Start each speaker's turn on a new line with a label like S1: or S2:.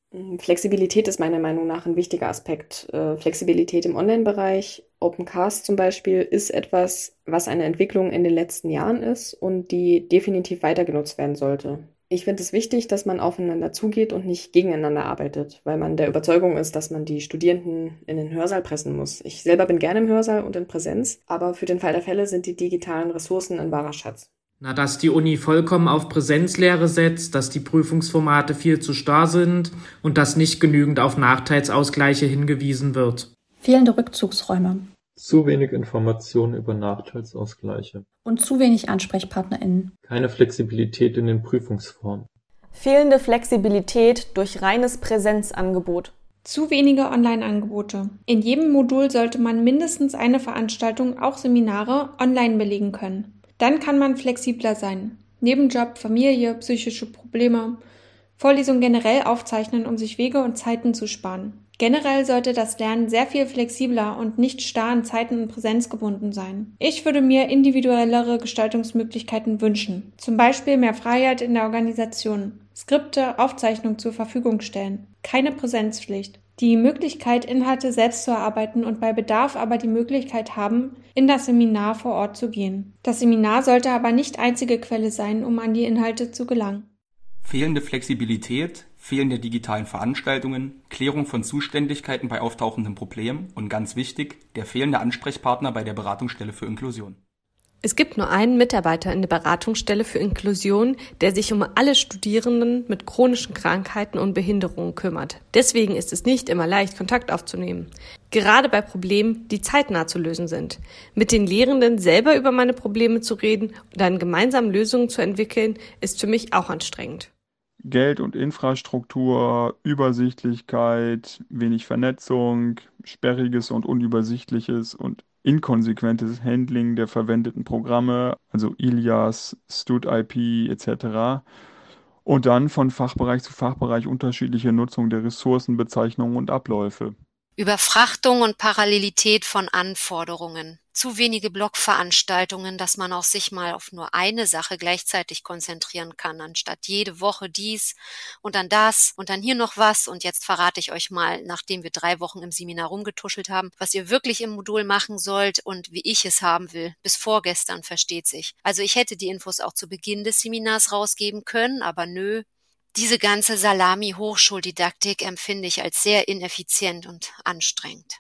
S1: Flexibilität ist meiner Meinung nach ein wichtiger Aspekt. Flexibilität im Online-Bereich, Opencast zum Beispiel, ist etwas, was eine Entwicklung in den letzten Jahren ist und die definitiv weiter genutzt werden sollte. Ich finde es wichtig, dass man aufeinander zugeht und nicht gegeneinander arbeitet, weil man der Überzeugung ist, dass man die Studierenden in den Hörsaal pressen muss. Ich selber bin gerne im Hörsaal und in Präsenz, aber für den Fall der Fälle sind die digitalen Ressourcen ein wahrer Schatz.
S2: Na, dass die Uni vollkommen auf Präsenzlehre setzt, dass die Prüfungsformate viel zu starr sind und dass nicht genügend auf Nachteilsausgleiche hingewiesen wird.
S3: Fehlende Rückzugsräume.
S4: Zu wenig Informationen über Nachteilsausgleiche.
S3: Und zu wenig AnsprechpartnerInnen.
S4: Keine Flexibilität in den Prüfungsformen.
S5: Fehlende Flexibilität durch reines Präsenzangebot.
S6: Zu wenige Online-Angebote. In jedem Modul sollte man mindestens eine Veranstaltung, auch Seminare, online belegen können. Dann kann man flexibler sein. Nebenjob, Familie, psychische Probleme. Vorlesungen generell aufzeichnen, um sich Wege und Zeiten zu sparen. Generell sollte das Lernen sehr viel flexibler und nicht starr an Zeiten und Präsenz gebunden sein. Ich würde mir individuellere Gestaltungsmöglichkeiten wünschen. Zum Beispiel mehr Freiheit in der Organisation. Skripte, Aufzeichnungen zur Verfügung stellen. Keine Präsenzpflicht. Die Möglichkeit, Inhalte selbst zu erarbeiten und bei Bedarf aber die Möglichkeit haben, in das Seminar vor Ort zu gehen. Das Seminar sollte aber nicht einzige Quelle sein, um an die Inhalte zu gelangen.
S7: Fehlende Flexibilität, fehlende digitalen Veranstaltungen, Klärung von Zuständigkeiten bei auftauchenden Problemen und ganz wichtig, der fehlende Ansprechpartner bei der Beratungsstelle für Inklusion.
S8: Es gibt nur einen Mitarbeiter in der Beratungsstelle für Inklusion, der sich um alle Studierenden mit chronischen Krankheiten und Behinderungen kümmert. Deswegen ist es nicht immer leicht, Kontakt aufzunehmen. Gerade bei Problemen, die zeitnah zu lösen sind. Mit den Lehrenden selber über meine Probleme zu reden und dann gemeinsam Lösungen zu entwickeln, ist für mich auch anstrengend.
S9: Geld und Infrastruktur, Übersichtlichkeit, wenig Vernetzung, sperriges und unübersichtliches und inkonsequentes Handling der verwendeten Programme, also Ilias, StudIP etc. Und dann von Fachbereich zu Fachbereich unterschiedliche Nutzung der Ressourcen, Bezeichnungen und Abläufe.
S10: Überfrachtung und Parallelität von Anforderungen. Zu wenige Blockveranstaltungen, dass man auch sich mal auf nur eine Sache gleichzeitig konzentrieren kann, anstatt jede Woche dies und dann das und dann hier noch was. Und jetzt verrate ich euch mal, nachdem wir 3 Wochen im Seminar rumgetuschelt haben, was ihr wirklich im Modul machen sollt und wie ich es haben will. Bis vorgestern, versteht sich. Also ich hätte die Infos auch zu Beginn des Seminars rausgeben können, aber nö. Diese ganze Salami-Hochschuldidaktik empfinde ich als sehr ineffizient und anstrengend.